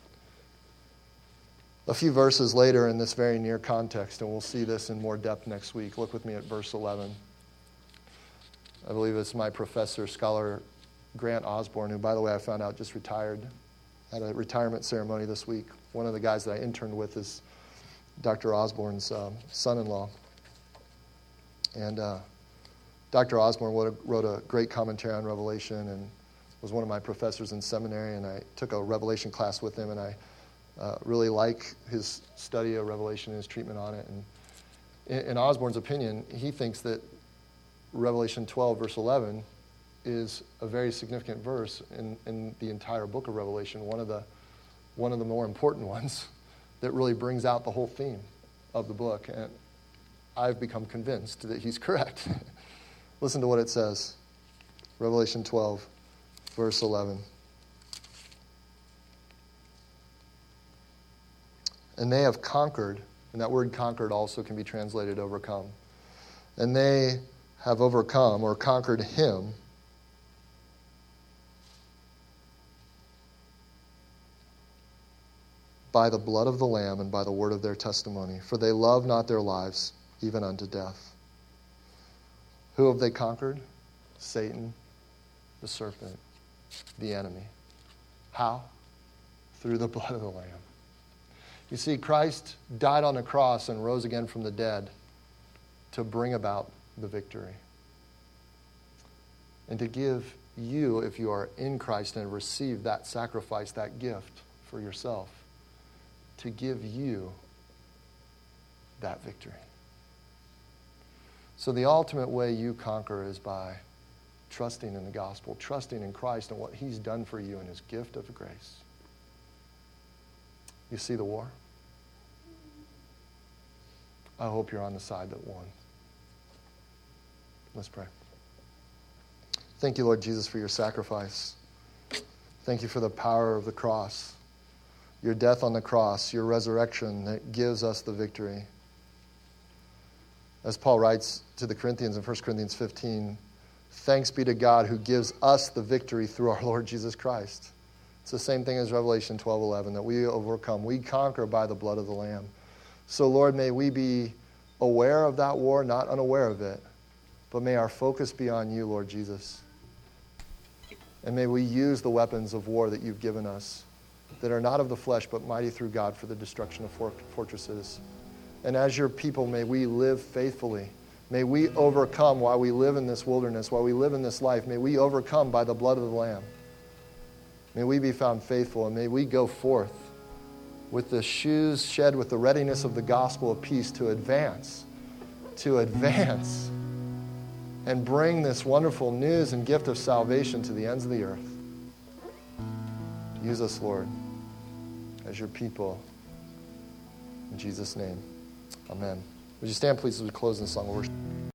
A few verses later in this very near context, and we'll see this in more depth next week. Look with me at verse 11. I believe it's my professor, scholar Grant Osborne, who, by the way, I found out just retired at a retirement ceremony this week. One of the guys that I interned with is Dr. Osborne's son-in-law. And Dr. Osborne wrote a great commentary on Revelation and was one of my professors in seminary, and I took a Revelation class with him, and I really like his study of Revelation and his treatment on it. And in Osborne's opinion, he thinks that Revelation 12, verse 11, is a very significant verse in the entire book of Revelation, one of the more important ones that really brings out the whole theme of the book. And I've become convinced that he's correct. Listen to what it says. Revelation 12, verse 11. And they have conquered, and that word conquered also can be translated overcome. And they have overcome or conquered him by the blood of the Lamb and by the word of their testimony. For they love not their lives, even unto death. Who have they conquered? Satan, the serpent, the enemy. How? Through the blood of the Lamb. You see, Christ died on the cross and rose again from the dead to bring about the victory. And to give you, if you are in Christ and receive that sacrifice, that gift for yourself, to give you that victory. So the ultimate way you conquer is by trusting in the gospel, trusting in Christ and what he's done for you and his gift of grace. You see the war? I hope you're on the side that won. Let's pray. Thank you, Lord Jesus, for your sacrifice. Thank you for the power of the cross, your death on the cross, your resurrection that gives us the victory. As Paul writes to the Corinthians in 1 Corinthians 15, thanks be to God who gives us the victory through our Lord Jesus Christ. It's the same thing as Revelation 12:11, that we overcome. We conquer by the blood of the Lamb. So, Lord, may we be aware of that war, not unaware of it, but may our focus be on you, Lord Jesus. And may we use the weapons of war that you've given us that are not of the flesh, but mighty through God for the destruction of fortresses. And as your people, may we live faithfully. May we overcome while we live in this wilderness, while we live in this life. May we overcome by the blood of the Lamb. May we be found faithful, and may we go forth with the shoes shed with the readiness of the gospel of peace to advance and bring this wonderful news and gift of salvation to the ends of the earth. Use us, Lord, as your people. In Jesus' name, amen. Would you stand, please, as we close in the song of worship?